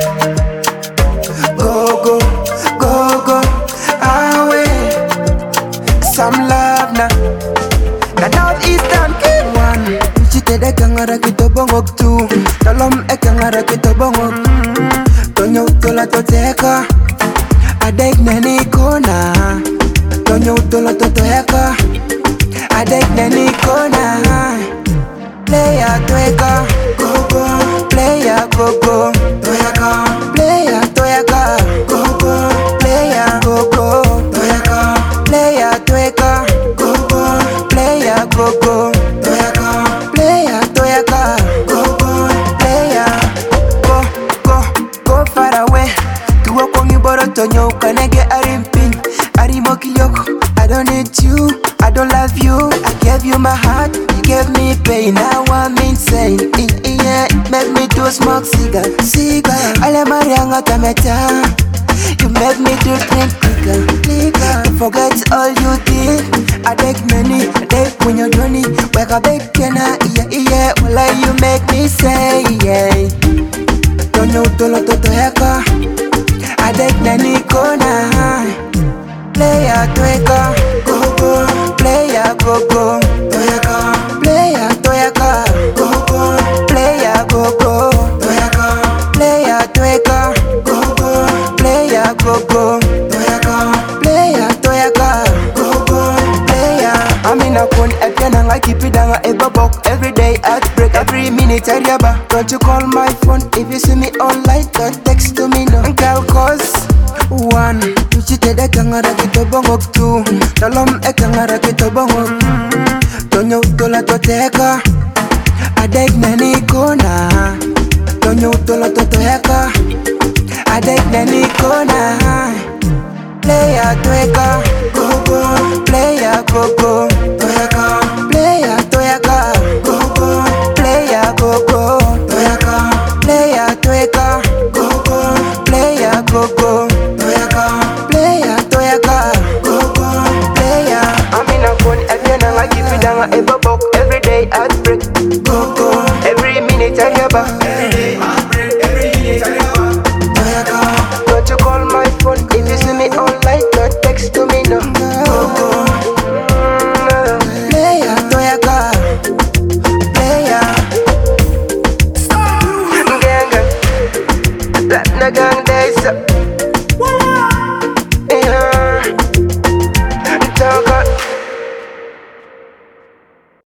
Go, go, go, go, away. Some love na Northeastern kid. One, chitede kangara kitobongok two. Talom e kangara kitobongok. Tonyo utola toteka Adek neni kona. Tonyo utola totoeka Adek neni kona. Player toeka Go go. Player go go. Toeka. Player toeka Go go. Player go go. Toeka. Player toeka Go go. Player go go. Toeka. Player toeka Go go. Player go go go far away. Tuwa kongi boro tonyo ukanege arimpin. Arimoki yoko. I don't need you, I don't love you. I gave you my heart, you gave me pain. Now I'm insane. Yeah, make me to smoke cigar. Ale marianga tameta. You make me to drink liquor. Forget all you did. I take many, I take when you're journey. Wake up, kena, yeah. Well, you make me say, yeah. Tonyo tolo toto heka. I take many kona. Player toeka, go go. Player go go, toeka. Player toeka, go go. Player go go, toeka. Player toeka, go go. Player go go, toeka. Player toeka, go go. Player. I'm in a phone again and I keep it down a bubble. Every day at break, every minute I riaba. Don't you call my phone if you see me online? Don't text to me no. Girl, cause one, chitede kangara kitobongok two. Talom e kangara kitobongok. Tonyo utola toteka Adek neni kona. Tonyo utola totoeka Adek neni kona. Player toeka Go go. Player go go. Toeka. Player toeka Go go. Player go go. Toeka. Player toeka Go go. Player go go. Player, toeka, go go. Player. I'm in a phone again and I keep it down a bubble. Every day I break, go go. Every minute I riaba. Every day I break, every minute I riaba. Toeka. Don't you call my phone if you see me online? Don't text to me no. Go go. Player, toeka. Player. Gang gang. That na gang.